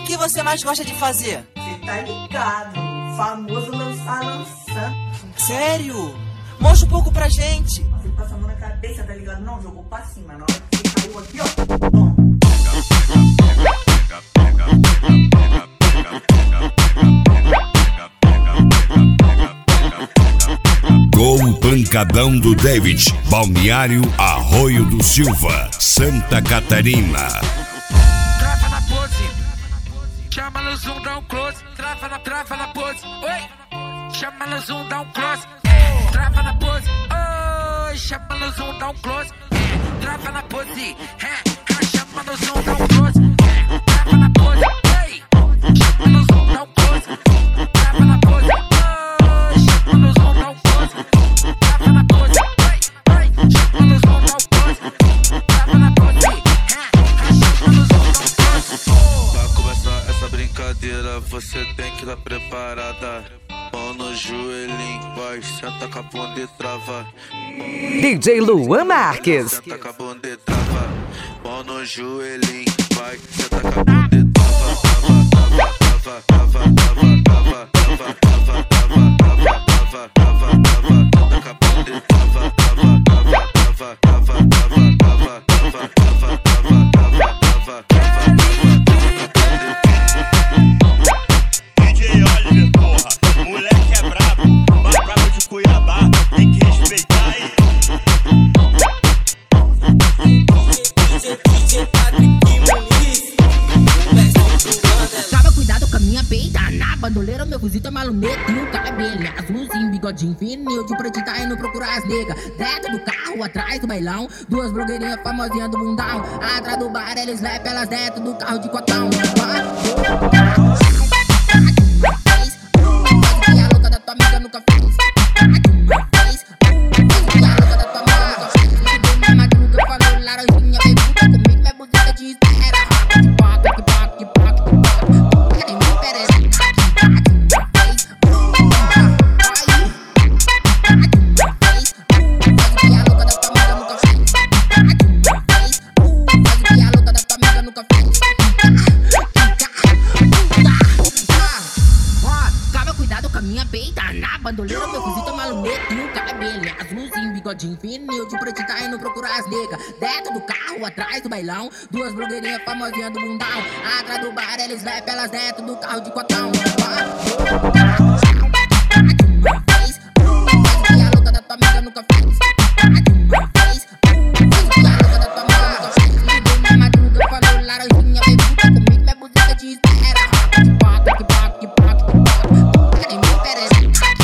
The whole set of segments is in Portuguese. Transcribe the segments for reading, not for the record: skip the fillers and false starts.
que você mais gosta de fazer? Você tá ligado, o famoso lançando. Sério? Mostra um pouco pra gente. Você passa a mão na cabeça, tá ligado? Não, jogou pra cima. Na hora que você caiu aqui, ó. Bom. Com o pancadão do David, Balneário Arroio do Silva, Santa Catarina. Trava na pose, chama no zoom, dá um close. Trava na pose, oi. Chama no zoom, dá um close. Trava na pose, oi. Chama no zoom, dá um close. Trava na pose, chama no zoom, dá um close. Trava na pose, oi. Chama no zoom, dá um close. Trava na pose, oi. Chama no zoom, dá um close. Trava na pose, oi. Chama no zoom, dá um close. Trava na pose, chama no zoom, dá um close. Pra começar essa brincadeira, você tem que estar preparada. Mão no joelhinho, vai, senta com a bunda e trava. DJ Luan Marques. Senta com a bunda e trava. Mão no joelhinho, vai, senta com a bunda e trava. Trava, trava, trava, trava, trava, trava, trava, trava, trava, trava, trava, senta com a bunda e trava, trava, trava, trava, trava, trava, trava, trava, trava, trava, trava, trava. DJ Oliver, porra, moleque é brabo, mais brabo de Cuiabá, tem que respeitar aí. Tava cuidado com a minha peita, na bandoleira, meu fuzito é malumeta e um cabelo azulzinho, bigodinho fininho, de preto tá indo procurar as negas. Dentro do carro, atrás do bailão, duas blogueirinhas famosinhas do mundão. Atrás do bar, eles slap elas dentro do carro de cotão. A louca da tua amiga nunca fez. A louca da tua amiga nunca fez. Meu marido nunca falou, laranjinha, vem puta comigo, minha buzeta de espera. Que poca, que poca, que poca, que poca. Cadê meu pereza? A louca da tua amiga nunca fez. A louca da tua amiga nunca fez. Tava cuidado com a minha peita, na bandoleira, meu fuzito é malumeta e um cabelo azulzinho, bigodinho fininho, de preto tá indo procurar as negas. Dentro do carro, atrás do bailão, duas blogueirinhas famosinhas do mundão. Atrás do bar, eles slap elas dentro do carro de cotão. A louca da tua amiga nunca fez. A louca da tua amiga nunca fez. Meu marido nunca falou, laranjinha, vem puta comigo, minha buzeta de espera. Que poca, que poca, que poca, que poca. Cadê meu pereza?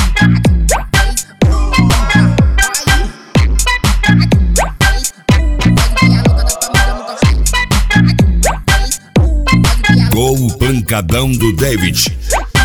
Com o pancadão do David.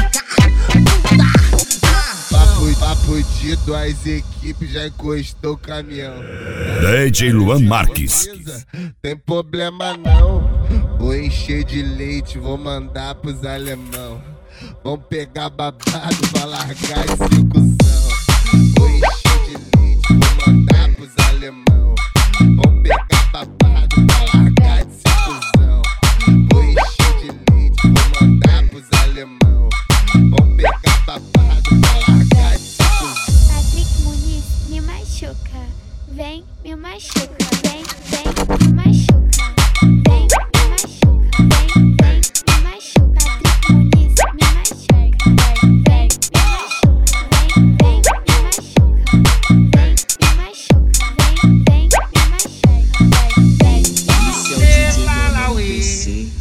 Papo de duas equipes, já encostou o caminhão. DJ Luan Marques. Tem problema não, vou encher de leite, vou mandar pros alemão. Vão pegar babado pra largar esse cuzão. Vou encher de leite, vou mandar pros alemão. Vão pegar babado pra largar esse cuzão. Vou encher de leite, vou mandar pros alemão. Vão pegar babado pra largar esse cuzão. Patrick Muniz me machuca, vem, me machuca, vem, vem, me machuca, vem, me machuca, vem, vem, me machuca. Patrick Muniz me machuca, vem, vem, me machuca, vem, vem, me machuca, vem, me machuca, vem, vem, me machuca, vem, vem. Lalauê,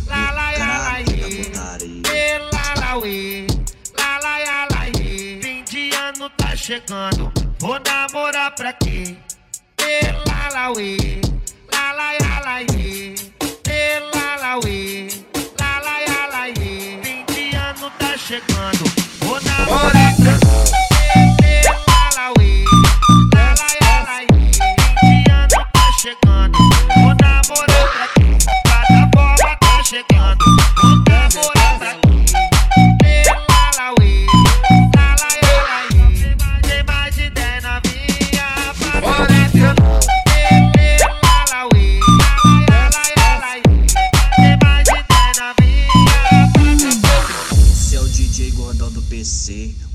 lalauê, lalauê, fim de ano tá chegando, vou namorar pra quê? Lalauê, lalauê, lalauê, lalauê, fim de ano tá chegando, vou namorar pra quê? Lalauê, lalauê, fim de ano tá chegando, vou namorar pra quê? Plataforma tá chegando, vou namorar pra quê? Lalauê, lalauê, tem mais de 10 novinha pra fora. Lalauê, lalauê, DJ gordão do PC,